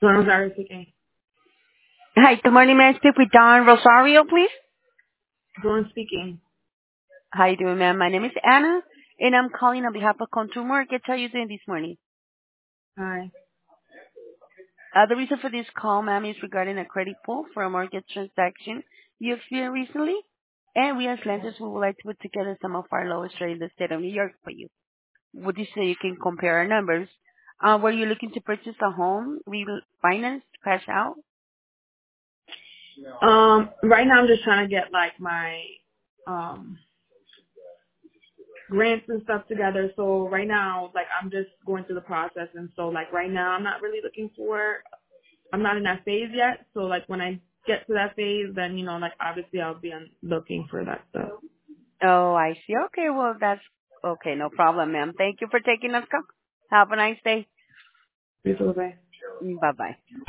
Rosario speaking. Hi, good morning. May I speak with Don Rosario, please? Dawn speaking. How you doing, ma'am? My name is Anna, and I'm calling on behalf of Contour Mortgage. How are you doing this morning? Hi. The reason for this call, ma'am, is regarding a credit pull for a mortgage transaction you experienced recently, and we as lenders we would like to put together some of our lowest rate in the state of New York for you. Would you say you can compare our numbers? Were you looking to purchase a home, refinance, cash out? Right now I'm just trying to get like my um grants and stuff together. So right now, like I'm just going through the process, and so like right now I'm not really looking for. I'm not in that phase yet. So like when I get to that phase, then like obviously I'll be looking for that stuff. Oh, I see. Okay, well, that's okay. No problem, ma'am. Thank you for taking us call. Have a nice day. Bye. Bye-bye.